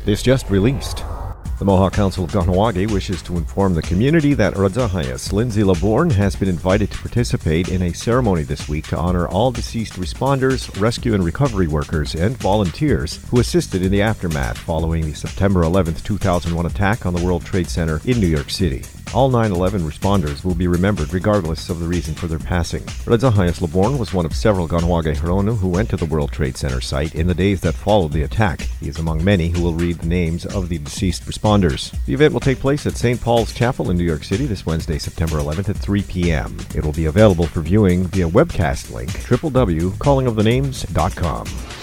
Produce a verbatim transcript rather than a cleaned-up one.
This just released. The Mohawk Council of Kahnawake wishes to inform the community that Rajahayas Lindsay Laborn has been invited to participate in a ceremony this week to honor all deceased responders, rescue and recovery workers, and volunteers who assisted in the aftermath following the September eleventh, two thousand one attack on the World Trade Center in New York City. All nine eleven responders will be remembered regardless of the reason for their passing. Rajahayas Laborn was one of several Kahnawake Hironu who went to the World Trade Center site in the days that followed the attack. He is among many who will read the names of the deceased responders. The event will take place at Saint Paul's Chapel in New York City this Wednesday, September eleventh at three p.m. It will be available for viewing via webcast link w w w dot calling of the names dot com.